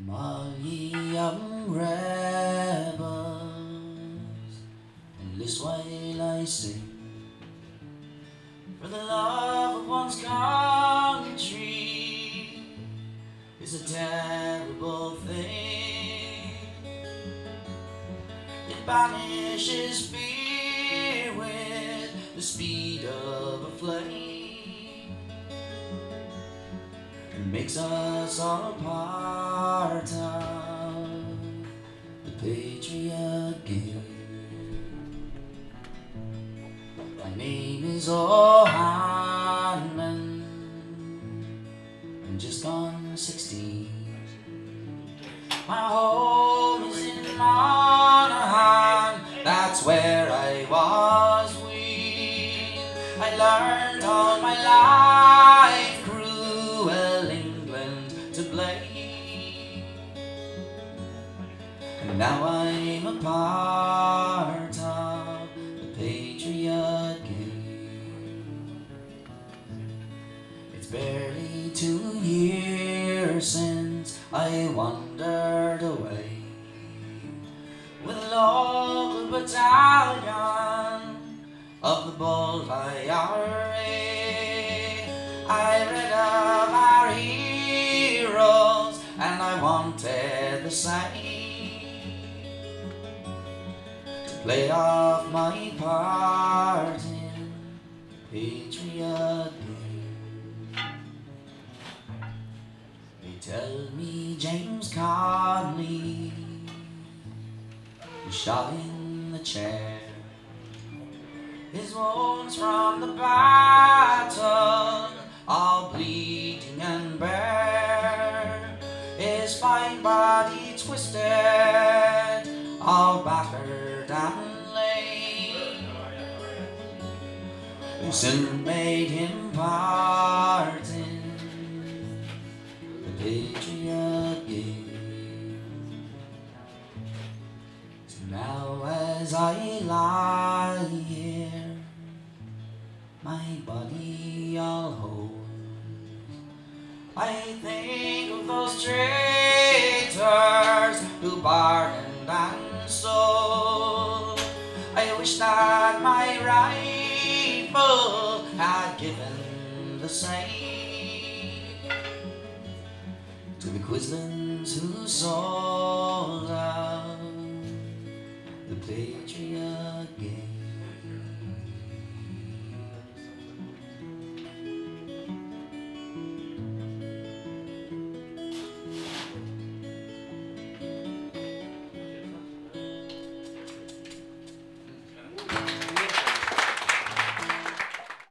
All ye young rebels, list while I sing. For the love of one's country is a terrible thing. It banishes fear with the speed of a flame, and makes us all part of the Patriot game. My name is O'Hanlon, I'm just gone 16. My home is in Monaghan, that's where I was weaned. I learned all my life cruel England to blame, and now I'm a part of the Patriot game. It's barely 2 years since I wandered away with a local battalion of the bold IRA. I read of our heroes and I wanted the same, to play off my part in Patriot game. They tell me James Connolly was shot in the chair. His wounds from the battle, all bleeding and bare. His fine body twisted, all battered and lame. Who soon made him part in the Patriot game. So now as I lie here, my body all whole, I think of those traitors who bargained and sold. I wish that my rifle had given the same to the Quislings who sold out the Patriot game.